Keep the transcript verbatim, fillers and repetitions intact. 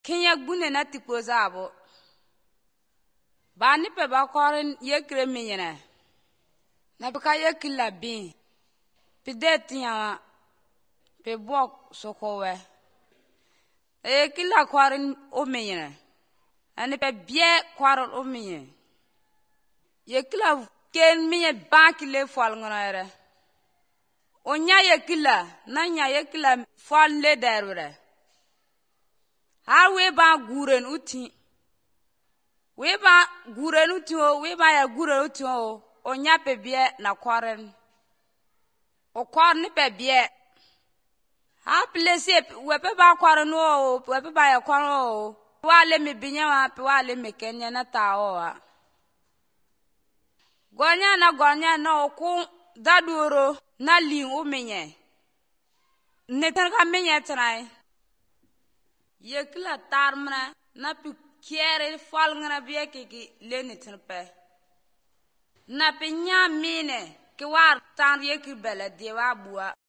Kenya gbune na tikpo zabo. Ba ni pe ba korin yekre minyene. Na bika yekila bin. Pi de tiyawa. Pi bok sokowe. Yekila korin o minyene. Ani pe bie korin o minyene. Yekila ken minye banki le fol ngana. Onya yekila. Nanya yekila fol le derure. Ha we ba guren uti. We ba guren uti o. We ba ya guren uti o. Onya pe bie na koren. O koren ni pe bie. Ha plese we pe ba koren o. We pe ba ya koren o. Wale mi binya wa pe wale mi kenya na ta o wa. Gonya na gonya na oku daduro na lin o menye. Netan ka menye trai. Yekila tarmna na pi kiere fol ngana bie ki le netan pe. Na pi nya mine ki war tan yeki bele de wa bua.